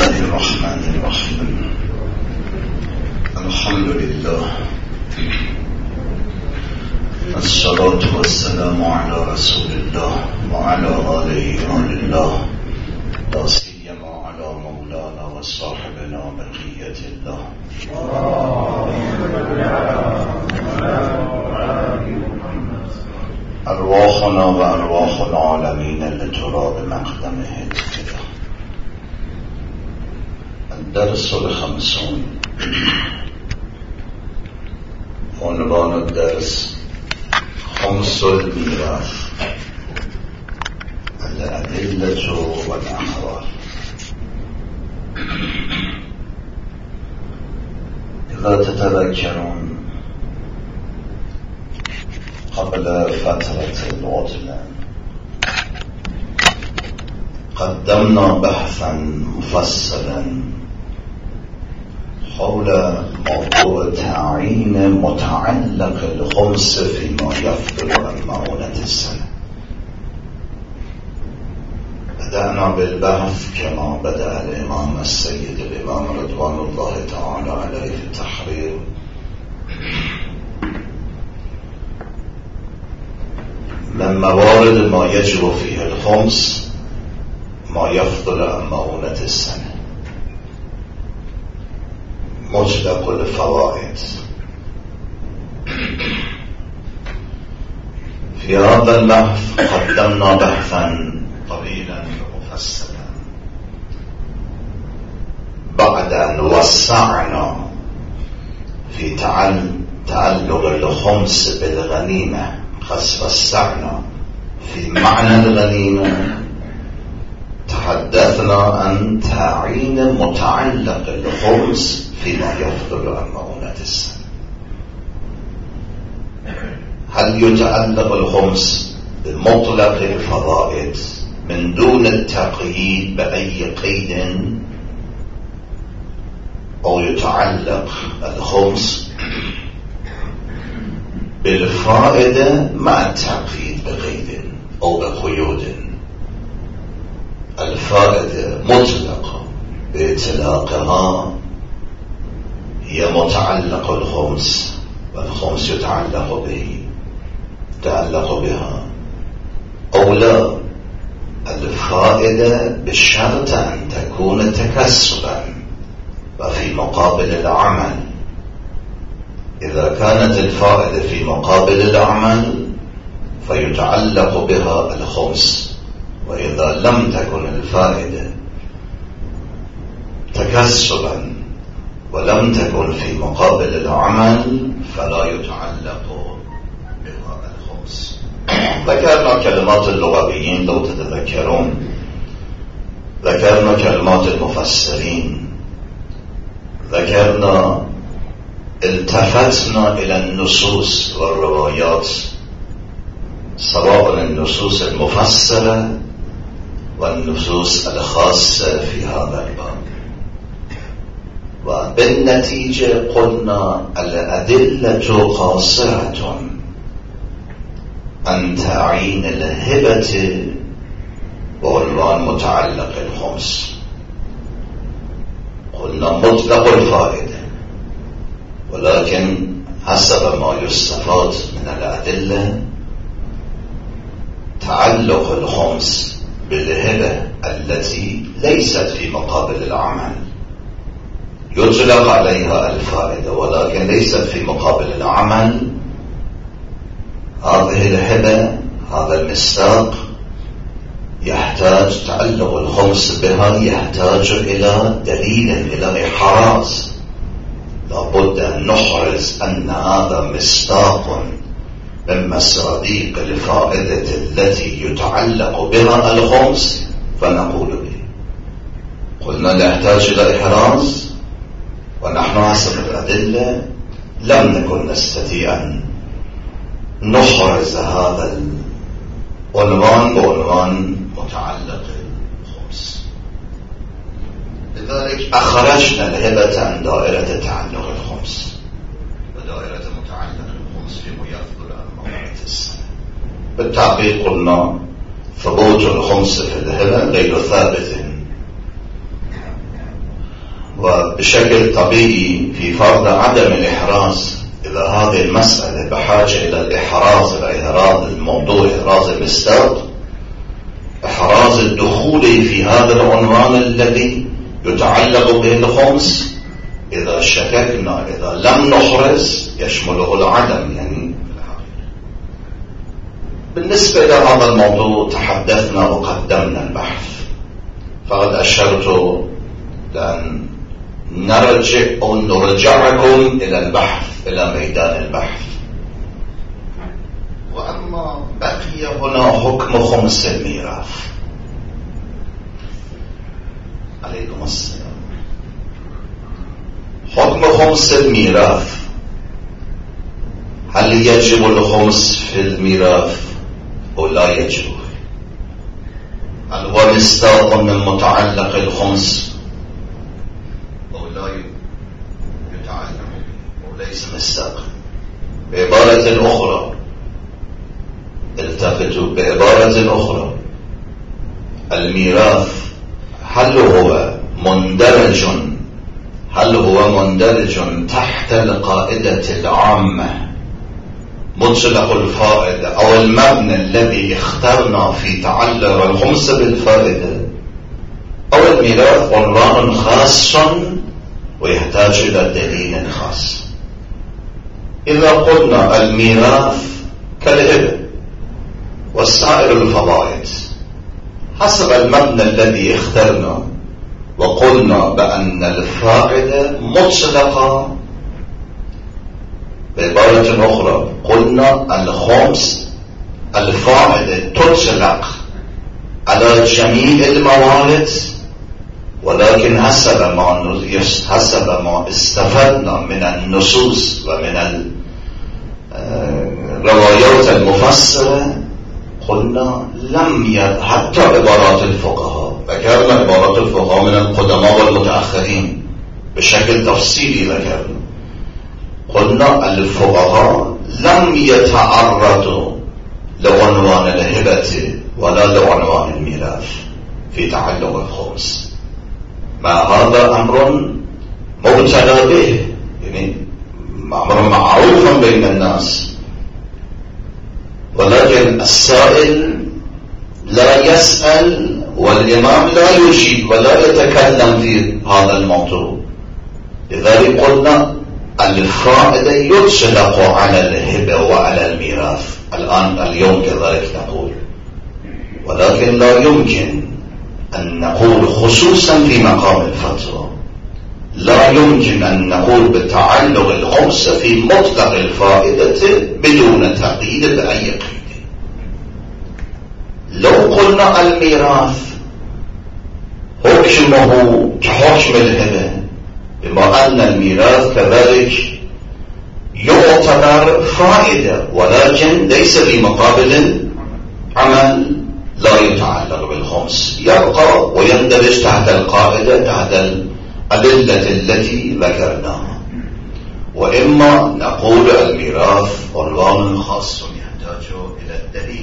الله الرحمن الرحيم الحمد لله الصلاة والسلام على رسول الله وعلى آله الله لا سيما على مولانا وصاحبنا بقية الله أرواحنا وأرواح العالمين لتراب مقدمه الفدا. الدرس الخمسون. عنوان الدرس خمس الميراث، الأدلة والأحوال. إذا تتذكرون قبل فترة العطلة قدمنا بحثا مفصلا حول موضوع تعيين متعلق الخمس فيما يفضل عن مؤونة السنة. بدأنا بالبحث كما بدأ الإمام السيد الإمام رضوان الله تعالى عليه في التحرير، من موارد ما يجب فيه الخمس ما يفضل عن مؤونة السنة، مطلق الفوائد. في هذا البحث قدمنا بحثا طويلا ومفصلا بعد أن وسعنا في تعلق الخمس بالغنيمة، وسعنا في معنى الغنيمة. تحدثنا عن تعيين متعلق الخمس فيما يفضل عن مؤونة السنة. هل يتعلق الخمس بمطلق الفضائل من دون التقييد بأي قيد، أو يتعلق الخمس بالفائدة مع التقييد بقيد أو بقيود؟ الفائدة مطلقة بإطلاقها هي متعلق الخمس، والخمس يتعلق بها، أو لا، الفائدة بشرط أن تكون تكسبا وفي مقابل العمل. إذا كانت الفائدة في مقابل العمل فيتعلق بها الخمس، وإذا لم تكن الفائدة تكسبا ولم تكن في مقابل العمل فلا يتعلق بها الخمس. ذكرنا كلمات اللغويين لو تتذكرون، ذكرنا كلمات المفسرين، ذكرنا التفتنا إلى النصوص والروايات، سواء النصوص المفسرة والنصوص الخاصة في هذا الباب. وبالنتيجة قلنا الأدلة قاصرة عن تعيين الهبة بعنوان متعلق الخمس. قلنا مطلق الفائدة، ولكن حسب ما يستفاد من الأدلة تعلق الخمس بالهبة التي ليست في مقابل العمل، يطلق عليها الفائدة ولكن ليست في مقابل العمل. هذه الهبة، هذا المصداق يحتاج تعلق الخمس بها، يحتاج إلى دليل، إلى إحراز. لابد أن نحرز أن هذا مصداق من مصادق الفائدة التي يتعلق بها الخمس فنقول به. قلنا نحتاج إلى إحراز، ونحن حسب الأدلة لم نكن نستطيع أن نحرز هذا العنوان بعنوان متعلق الخمس. لذلك أخرجنا الهبة عن دائرة تعلق الخمس ودائرة متعلق الخمس فيما يفضل عن مؤونة السنة. بالتعقيد قلنا ثبوت الخمس في الهبة غير ثابت وبشكل طبيعي في فرض عدم الإحراز، إذا هذه المسألة بحاجة إلى الإحراز، إلى إحراز الموضوع، إحراز المصداق، إحراز الدخول في هذا العنوان الذي يتعلق به الخمس، إذا شككنا إذا لم نحرز يشمله العدم. يعني بالنسبة إلى هذا الموضوع تحدثنا وقدمنا البحث، فقد أشرت لأن نرجع أو نرجعكم إلى البحث، إلى ميدان البحث. وأما بقي هنا حكم خمس الميراث. عليكم السلام. حكم خمس الميراث، هل يجب الخمس في الميراث أو لا يجب؟ هل هو مصداق من متعلق الخمس أو لا يتعلق أو ليس مصداق؟ بعبارة أخرى، التفتوا، بعبارة أخرى، الميراث هل هو مندرج تحت القاعدة العامة مطلق الفائدة أو المبنى الذي اخترنا في تعلق الخمس بالفائدة، أو الميراث عنوان خاص ويحتاج إلى دليل خاص؟ إذا قلنا الميراث كالهبة وسائر الفوائد حسب المبنى الذي اخترنا، وقلنا بأن الفائدة مطلقة، بعبارة أخرى قلنا الخمس الفائدة تطلق على جميع الموارد، ولكن حسب ما استفدنا من النصوص ومن الروايات المفسرة قلنا حتى عبارات الفقهاء، ذكرنا عبارات الفقهاء من القدماء والمتأخرين بشكل تفصيلي ذكرنا، قلنا الفقهاء لم يتعرضوا لعنوان الهبة ولا لعنوان الميراث في تعلق الخمس، ما هذا أمر مبتلى به، يعني أمر معروف بين الناس، ولكن السائل لا يسأل والإمام لا يجيب ولا يتكلم في هذا الموضوع. لذلك قلنا الفائدة يطلق على الهبة وعلى الميراث اليوم كذلك نقول، ولكن لا يمكن أن نقول خصوصا في مقام الفتوى، لا يمكن أن نقول بتعلق الخمس في مطلق الفائدة بدون تقييد بأي قيد. لو قلنا الميراث حكمه كحكم الهبة، بما أن الميراث كذلك يعتبر فائدة ولكن ليس في مقابل عمل، لا يتعلق بالخمس، يبقى ويندرج تحت القاعدة، تحت الأدلة التي ذكرناها. وإما نقول الميراث عنوان خاص يحتاج إلى الدليل.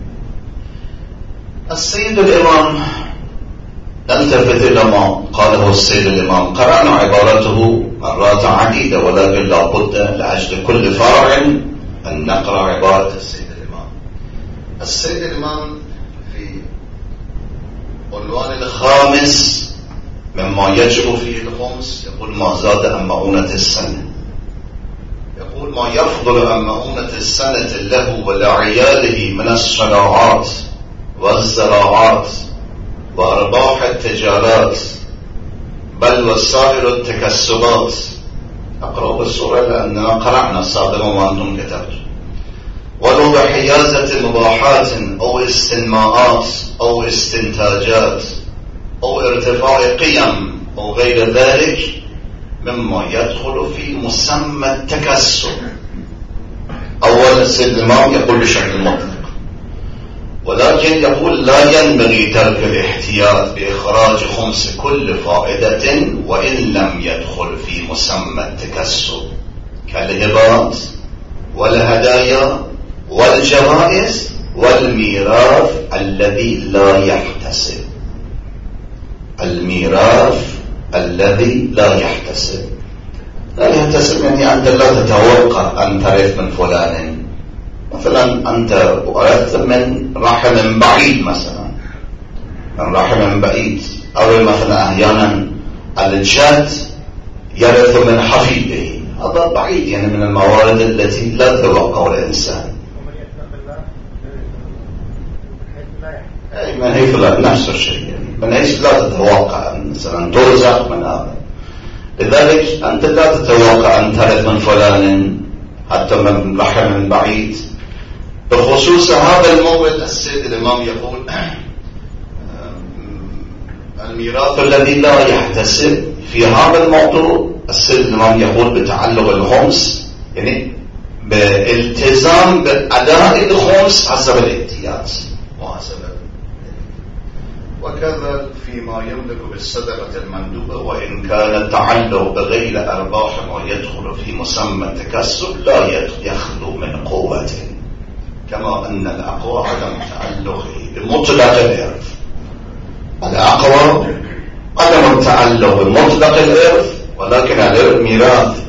السيد الإمام نلتفت إلى ما قاله السيد الإمام، قرأنا عبارته مرات عديدة، ولكن لا بد لأجل كل فرع أن نقرأ عبارة السيد الإمام. السيد الإمام في عنوان الخامس مما يجب فيه الخمس يقول ما زاد عن مؤونة السنة، يقول ما يفضل عن مؤونة السنة له ولعياله من الصناعات والزراعات وأرباح التجارات بل وسائر التكسبات. أقرأ بالصورة لأننا قرأنا سابقا وأنتم كتبتم. ولو بحيازة مباحات أو استنماءات أو استنتاجات أو ارتفاع قيم أو غير ذلك مما يدخل في مسمى التكسب. أولا السيد الإمام يقول بشكل مطلق، ولكن يقول لا ينبغي ترك الاحتياط بإخراج خمس كل فائدة وإن لم يدخل في مسمى التكسب كالهبات والهدايا والجوائز والميراث الذي لا يحتسب. الميراث الذي لا يحتسب. لا يحتسب يعني أنت لا تتوقع أن ترث من فلان. مثلا أنت ورثت من رحم بعيد، مثلا من رحم بعيد، أو مثلا أحيانا الجد يرث من حفيده، هذا بعيد يعني من الموارد التي لا تتوقع الإنسان. من حيث لا، نفس الشيء يعني من حيث لا تتوقع مثلا ترزق من هذا. لذلك أنت لا تتوقع أن ترث من فلان حتى من رحم بعيد. بخصوص هذا المورد السيد الإمام يقول الميراث الذي لا يحتسب. في هذا الموضوع السيد الإمام يقول بتعلق الخمس، يعني بالتزام بأداء الخمس حسب الاحتياج وحسب، وكذا فيما يملك بالصدقة المندوبة، وإن كان التعلق بغير أرباح ويدخل في مسمى التكسب لا يخلو من قوة، كما أن الأقوى عدم تعلقه بمطلق الإرث. الأقوى عدم التعلق بمطلق الإرث، ولكن الميراث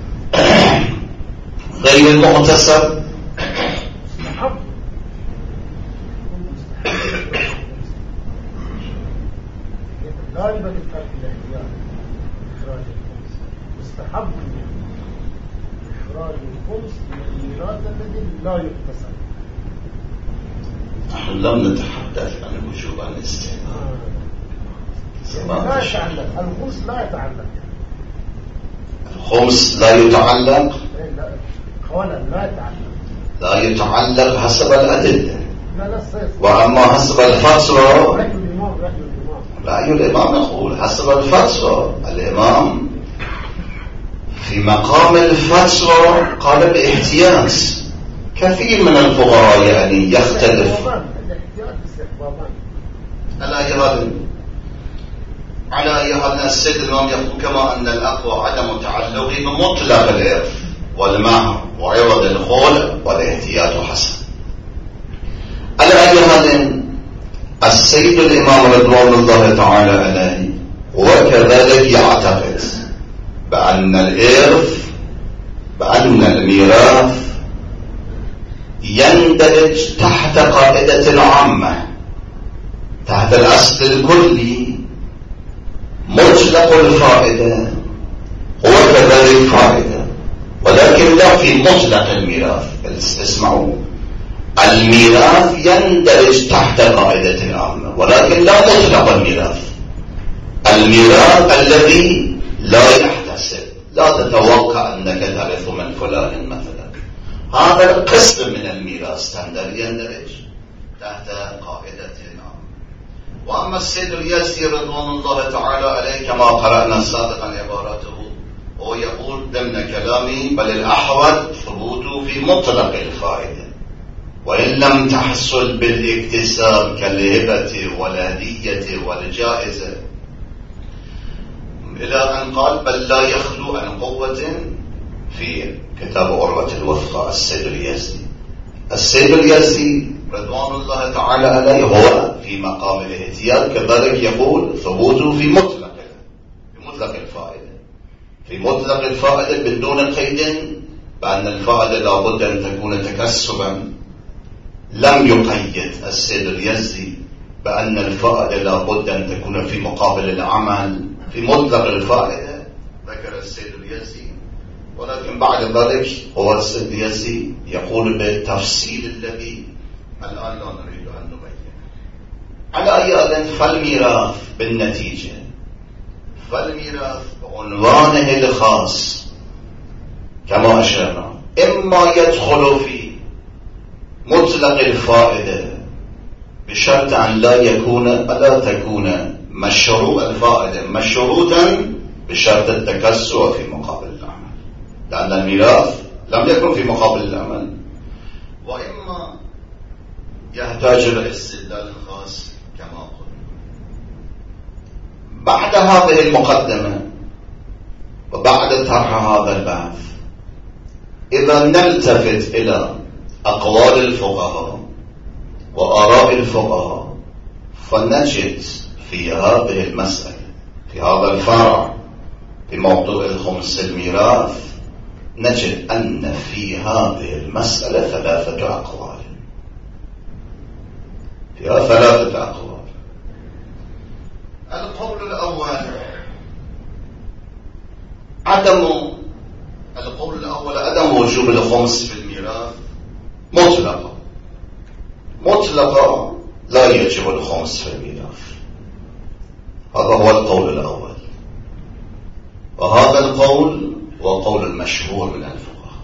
غير المغتصب لا يبقى الفرق الاحتياط إخراج الخمس، مستحب إخراج الخمس من الميراث الذي لا يقتصر. نحن لم نتحدث عن وجوب الاستعمال. لا يتعلق الخمس، لا يتعلق الخمس لا يتعلق، قولا لا يتعلق، لا يتعلق حسب الأدلة. لا وأما حسب الفتوى رأي الإمام يقول حسب الفتوى. الإمام في مقام الفتوى قال باحتياج. كثير من الفقهاء يعني يختلف على أيها السيد الإمام يقول كما أن الأقوى عدم تعلق بمطلق الإرث والمهر وعوض الخول والاحتياج حسن. على أيها السيد الإمام رضوان الله تعالى عليه وكذلك يعتقد بأن الإرث، بأن الميراث يندرج تحت قاعدة العامة، تحت الأصل الكلي مطلق الفائدة هو كذلك فائدة، ولكن لا في مطلق الميراث. اسمعوا، الميراث يندرج تحت قاعدة العامة ولكن لا مطلق الميراث. الميراث الذي لا يحتسب، لا تتوقع أنك ترث من فلان مثلا، هذا القسم من الميراث يندرج تحت قاعدة العامة. وأما السيد اليزدي رضوان الله تعالى عليه كما قرأنا سابقا عبارته، هو يقول ضمن كلامي بل الأحوط ثبوته في مطلق الفائدة وإن لم تحصل بالاكتساب كالهبة والهدية والجائزة، إلى أن قال بل لا يخلو عن قوة في كتاب عروة الوثقى. السيد اليزدي رضوان الله تعالى عليه هو في مقام الاحتياط كذلك يقول ثبوته في مطلق الفائدة، في مطلق الفائدة بدون قيد، بأن الفائدة لابد أن تكون تكسبا. لم يقيد السيد اليزدي بأن الفائدة لابد أن تكون في مقابل العمل في مطلق الفائدة، ذكر السيد اليزدي. ولكن بعد ذلك هو السيد اليزدي يقول بالتفصيل الذي الآن لا نريد أن نبين. على أي فالميراث بالنتيجة، فالميراث بعنوانه الخاص كما أشرنا إما يدخل في مطلق الفائدة بشرط أن لا تكون مشروع الفائدة مشروطا بشرط التكسب في مقابل العمل، لأن الميراث لم يكن في مقابل العمل. وإما يحتاج إلى استدلال خاص كما قلنا. بعد هذه المقدمة وبعد طرح هذا البحث، إذا نلتفت إلى أقوال الفقهاء وآراء الفقهاء فنجد في هذه المسألة، في هذا الفرع في موضوع الخمس الميراث نجد أن في هذه المسألة 3 أقوال، فيها 3 أقوال. القول الأول عدم وجوب الخمس في الميراث مطلقا لا يجب الخمس في الميراث. هذا هو القول الأول، وهذا القول هو قول المشهور من الفقهاء.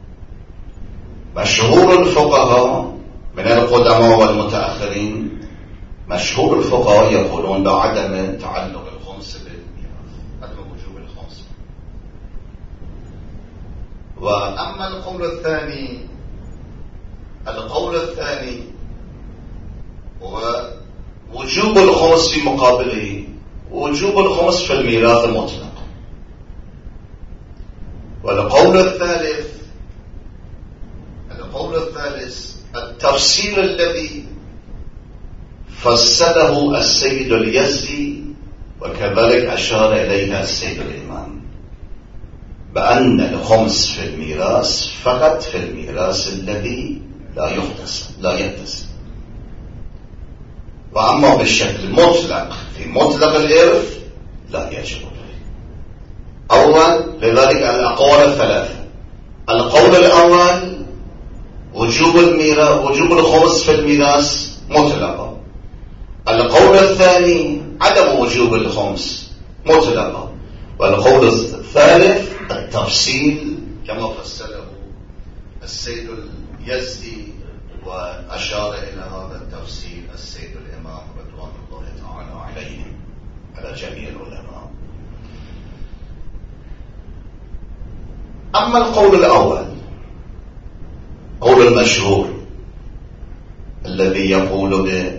مشهور الفقهاء من القدماء والمتأخرين، مشهور الفقهاء يقولون بعدم تعلق الخمس بالميراث، عدم وجوب الخمس. وأما القول الثاني هو وجوب الخمس في مقابله وجوب الخمس في الميراث مطلق. والقول الثالث التفسير الذي فسره السيد اليزدي وكذلك أشار إليها السيد الإمام، بأن الخمس في الميراث فقط في الميراث الذي لا يتسم، وأما بالشكل مطلق في مطلق الإرث لا يجب. أول لذلك الأقوال 3. القول الأول وجوب الخمس في الميراث مطلقا. القول الثاني عدم وجوب الخمس مطلقا. والقول الثالث التفصيل كما فسره السيد اليزدي وأشار إلى هذا التفصيل السيد الإمام رضوان الله تعالى عليهم على جميع العلماء. أما القول الأول قول المشهور الذي يقول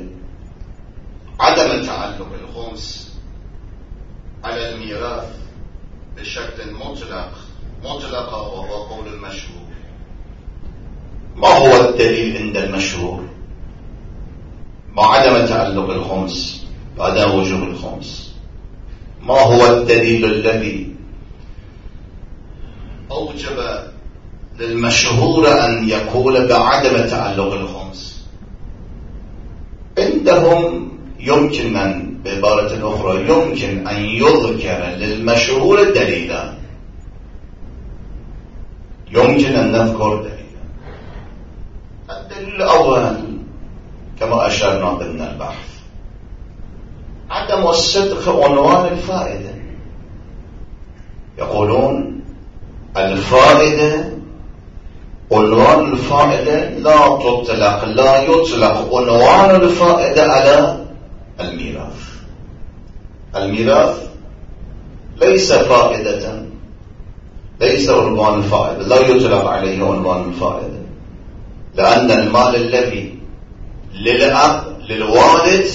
بعدم تعلق الخمس على الميراث بشكل مطلق وهو قول المشهور. ما هو الدليل عند المشهور مع عدم تعلق الخمس بعدم وجوب الخمس؟ ما هو الدليل الذي أوجب للمشهور أن يقول بعدم تعلق الخمس؟ عندهم يمكن بعبارة أخرى يمكن أن يذكر للمشهور دليلا، يمكن أن نذكر دليلا. الدليل الأول كما أشرنا ضمن البحث عدم الصدق عنوان الفائدة. يقولون الفائدة عنوان الفائدة لا يطلق عنوان الفائدة على الميراث ليس فائدة، ليس عنوان الفائدة، لا يطلق عليه عنوان الفائدة، لأن المال الذي للوالد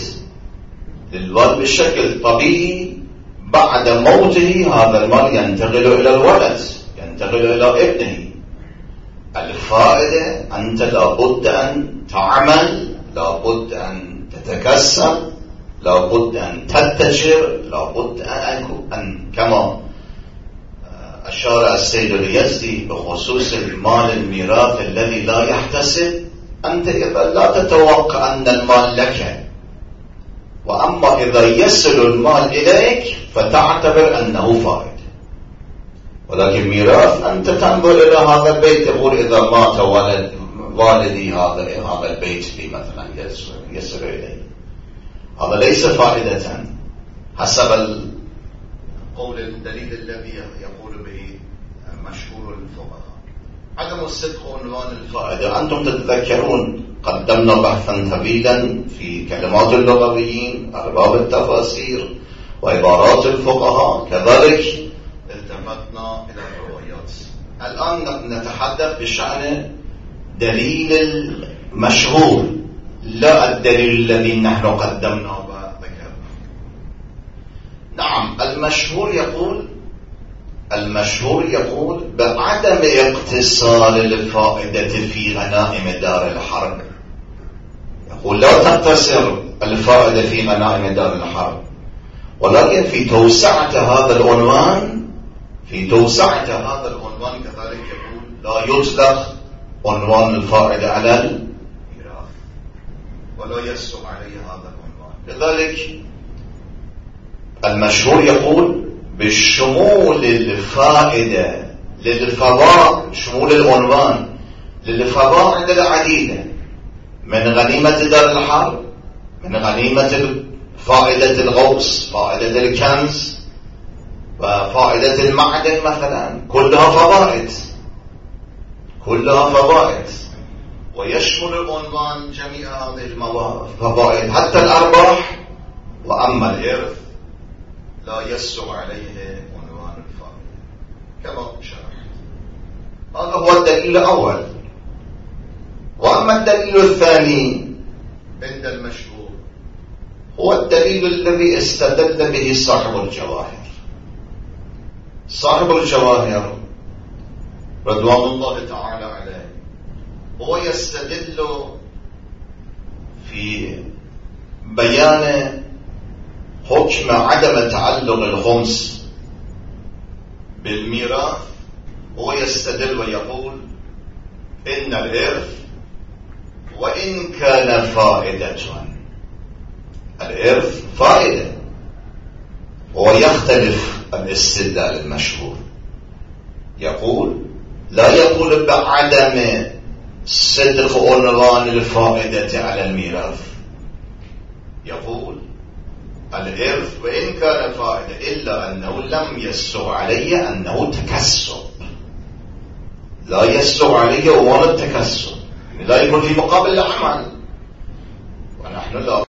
بشكل طبيعي بعد موته هذا المال ينتقل إلى الولد، ينتقل إلى ابنه. الفائدة أنت لابد أن تعمل، لابد أن تتكسب، لابد أن تتجر، لابد أن كما أشار السيد اليزدي بخصوص المال الميراث الذي لا يحتسب، أنت إذا لا تتوقع أن المال لك، وأما إذا يصل المال إليك فتعتبر أنه فائدة. ولكن ميراث أنت تنظر إلى هذا البيت تقول إذا مات والدي هذا البيت لي مثلا يصل إليه، هذا ليس فائدة حسب القول الدليل الذي يقول به مشهور الفقهاء. عدم الصدق عنوان الفائدة. أنتم تتذكرون قدمنا بحثا طويلا في كلمات اللغويين أرباب التفاسير وعبارات الفقهاء، كذلك التفتنا إلى الروايات. الآن نتحدث بشأن دليل المشهور لا الدليل الذي نحن قدمناه وذكرنا. نعم المشهور يقول بعدم اقتصار الفائدة في غنائم دار الحرب. يقول لا تقتصر الفائدة في غنائم دار الحرب، ولكن الآية في توسعة هذا العنوان كذلك يقول لا يطلق عنوان الفائدة على الميراث ولا يسر عليه هذا العنوان. لذلك المشهور يقول بالشمول الفائدة شمول العنوان للفوائد العديدة، من غنيمة دار الحرب، من غنيمة فائدة الغوص، فائدة الكنز، وفائدة المعدن مثلا، كلها فوائد، ويشمل العنوان جميع هذه الفوائد حتى الأرباح. وأما الإرث لا يسر عليه عنوان الفائدة كما شرحت. هذا هو الدليل الأول. وأما الدليل الثاني عند المشهور هو الدليل الذي استدل به صاحب الجواهر رضوان الله تعالى عليه. هو يستدل في بيان حكم عدم تعلق الخمس بالميراث. هو يستدل ويقول إن الإرث وإن كان فائدة، الإرث فائدة، ويختلف الاستدلال المشهور. لا يقول بعدم صدق عنوان الفائدة على الميراث، يقول الإرث وإن كان فائدة إلا أنه لم يسر عليه أنه تكسب، لا يسر عليه عنوان التكسب، لا يكون في مقابل العمل، ونحن لا